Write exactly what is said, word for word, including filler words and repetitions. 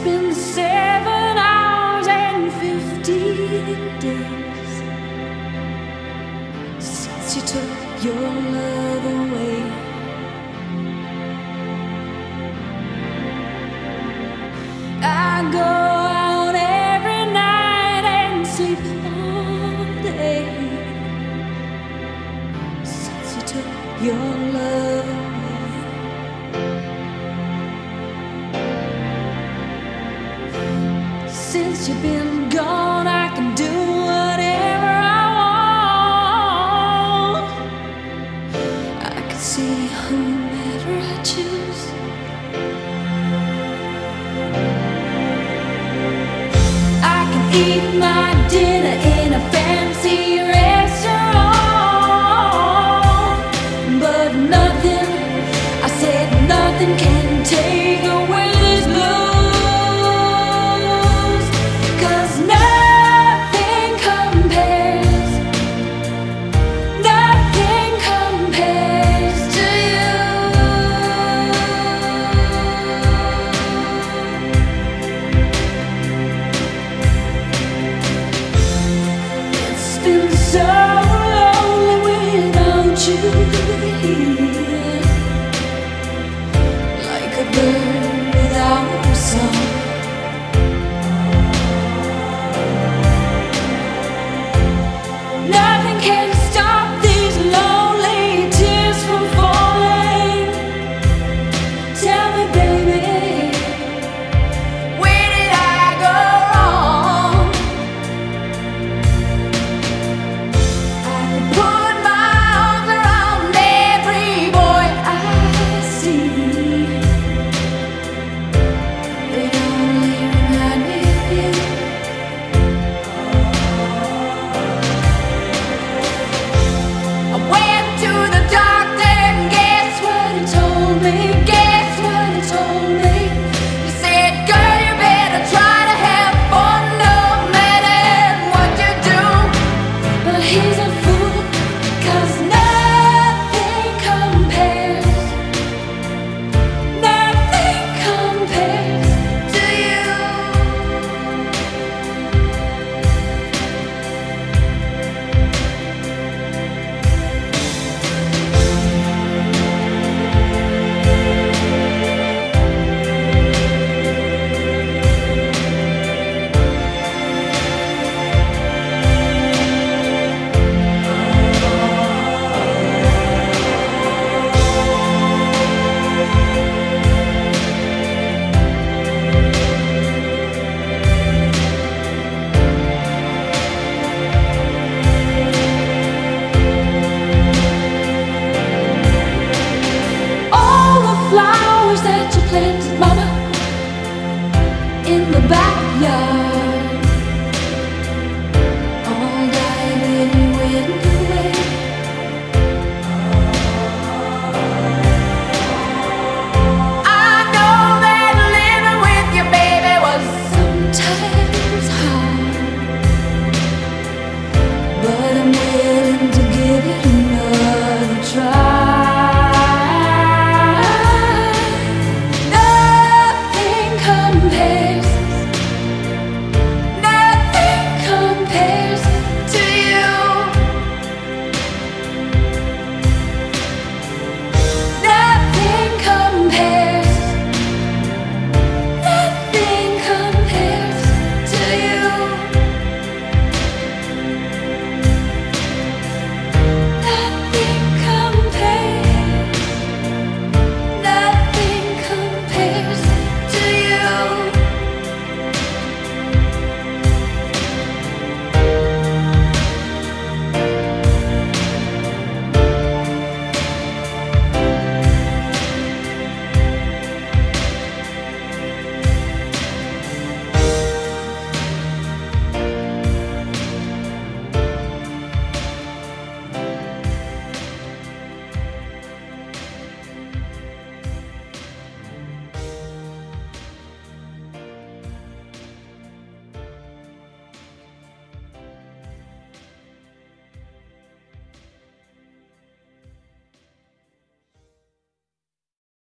been seven hours and fifteen days since you took your love away. I go out every night and sleep all day since you took your love away. Since you've been gone, I can do whatever I want. I can see whomever I choose. I can eat my dinner in a fancy restaurant, but nothing, I said nothing can take away this blues. So